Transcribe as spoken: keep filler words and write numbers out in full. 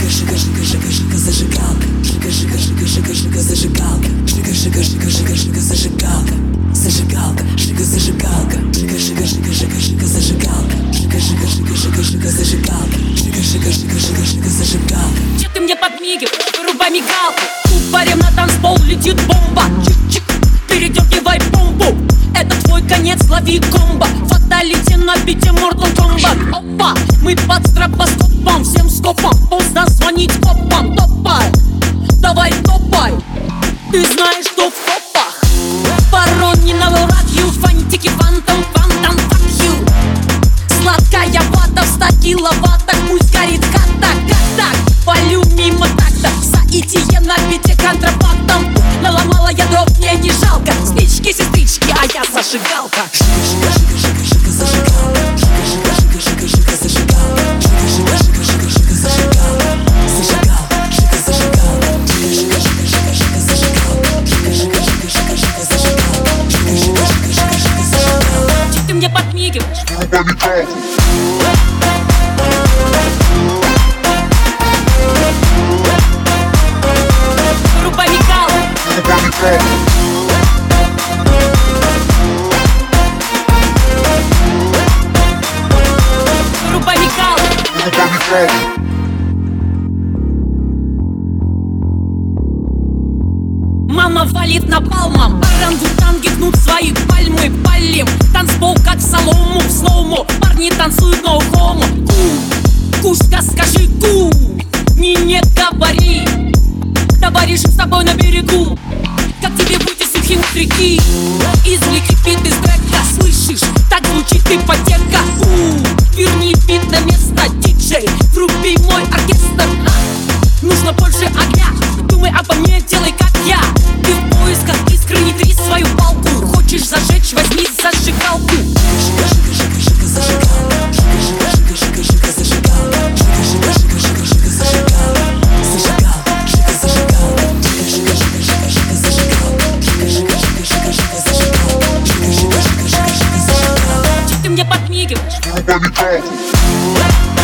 жига, жига, жига, жига, зажигалка. Жига, жига, жига, жига, жига, зажигалка. Жига, жига, жига, жига, жига, зажигалка. Зажигалка, жига, зажигалка. Жига, жига, жига, жига, жига, зажигалка. Жига, жига, жига, жига, жига, зажигалка. Жига, жига, жига, жига, жига, зажигалка. Че ты мне подмигиваешь? Вырубай мигалку. Купорем на танцпол летит бомба. Чик-чик, передергивай помпу. Это твой конец, лови комбо. Фаталити на бите Mortal Kombat. Опа, мы под стробоскопом, всем скопом. Поздно звонить копам. Топай, давай топай. Ты знаешь, что в копах Воронина, радью, фантики, фантом, фантом, fuck you. Сладкая вата в ста киловаттах, пусть горит хата. Как так? Полю мимо такта. Саитие на бите контрабандом. Наломала я дров, мне не жалко. Спички, сестрички, а я зажигалка. Жига, жига, жига, жига, зажигалка. Жига, жига, жига, жига, жига, зажигалка. Жига, жига, жига, жига, жига, зажигалка. Зажигалка, жига, зажигалка. Жига, жига, жига, жига, жига, зажигалка. Жига, жига, жига, жига, жига, зажигалка. Жига, жига, жига, жига, жига, зажигалка. Че ты мне подмигиваешь? Вырубай мигалку. Вырубай мигалку. Мама валит напалмом. Орангутанги гнут свои пальмы. Палим танцпол как солому в слоуму. Парни танцуют но хомо. Ку, кушка, скажи ку. Не, не говори. Товарищи с тобой на берегу. Как тебе выйти сухим с реки? Извлеки бит из трека. Слышишь? Так звучит ипотека. У, верни бит на место, диджей. Вруби мой оркестр. Нужно больше огня. Думай обо мне, делай как я. Ты в поисках искры, не трись свою палку. Хочешь зажечь, возьми зажигалку. Жига, жига, жига, жига, зажигалка. Жига, жига, жига, жига, жига, зажигалка. Жига, жига, жига, жига, жига, зажигалка. Зажигалка, жига, зажигалка. Жига, жига, жига, жига, жига, зажигалка. Жига, жига, жига, жига, жига, зажигалка. Жига, жига, жига, жига, жига, зажигалка. Че ты мне подмигиваешь? Вырубай мигалку.